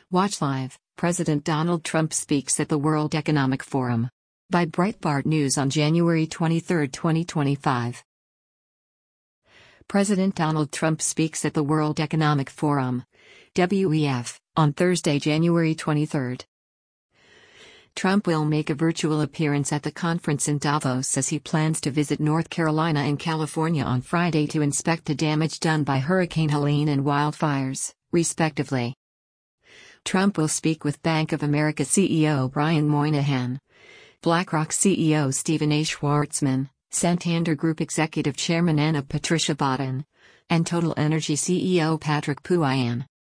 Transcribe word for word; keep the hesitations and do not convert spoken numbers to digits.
Watch live. President Donald Trump speaks at the World Economic Forum. By Breitbart News on January twenty-third, twenty twenty-five. President Donald Trump speaks at the World Economic Forum, W E F, on Thursday, January twenty-third. Trump will make a virtual appearance at the conference in Davos as he plans to visit North Carolina and California on Friday to inspect the damage done by Hurricane Helene and wildfires, respectively. Trump will speak with Bank of America C E O Brian Moynihan, BlackRock C E O Stephen A. Schwarzman, Santander Group Executive Chairman Anna Patricia Botten, and Total Energy C E O Patrick Pouyanné.